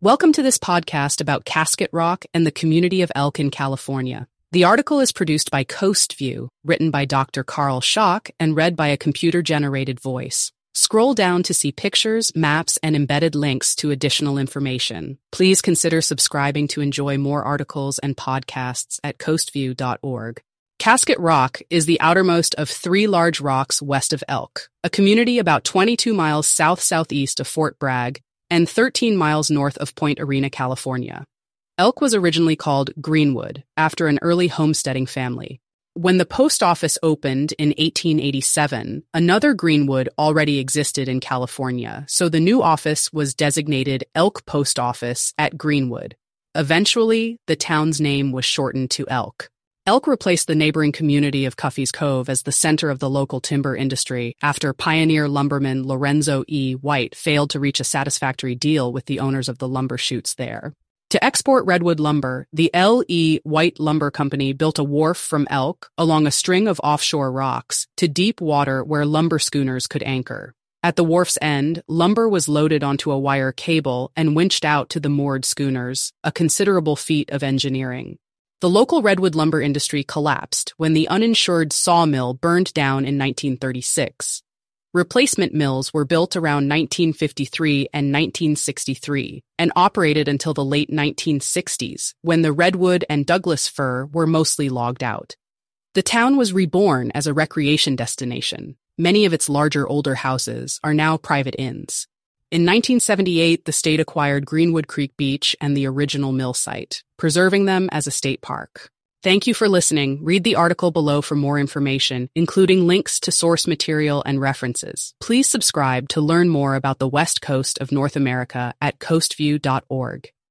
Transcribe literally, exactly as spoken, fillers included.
Welcome to this podcast about Casket Rock and the community of Elk in California. The article is produced by Coast View, written by Doctor Carl Schock, and read by a computer-generated voice. Scroll down to see pictures, maps, and embedded links to additional information. Please consider subscribing to enjoy more articles and podcasts at coast view dot org. Casket Rock is the outermost of three large rocks west of Elk, a community about twenty-two miles south-southeast of Fort Bragg and thirteen miles north of Point Arena, California. Elk was originally called Greenwood, after an early homesteading family. When the post office opened in eighteen eighty-seven, another Greenwood already existed in California, so the new office was designated Elk Post Office at Greenwood. Eventually, the town's name was shortened to Elk. Elk replaced the neighboring community of Cuffy's Cove as the center of the local timber industry after pioneer lumberman Lorenzo E. White failed to reach a satisfactory deal with the owners of the lumber chutes there. To export redwood lumber, the L E. White Lumber Company built a wharf from Elk along a string of offshore rocks to deep water where lumber schooners could anchor. At the wharf's end, lumber was loaded onto a wire cable and winched out to the moored schooners, a considerable feat of engineering. The local redwood lumber industry collapsed when the uninsured sawmill burned down in nineteen thirty-six. Replacement mills were built around nineteen fifty-three and nineteen sixty-three and operated until the late nineteen sixties, when the redwood and Douglas fir were mostly logged out. The town was reborn as a recreation destination. Many of its larger older houses are now private inns. In nineteen seventy-eight, the state acquired Greenwood Creek Beach and the original mill site, preserving them as a state park. Thank you for listening. Read the article below for more information, including links to source material and references. Please subscribe to learn more about the West Coast of North America at coast view dot org.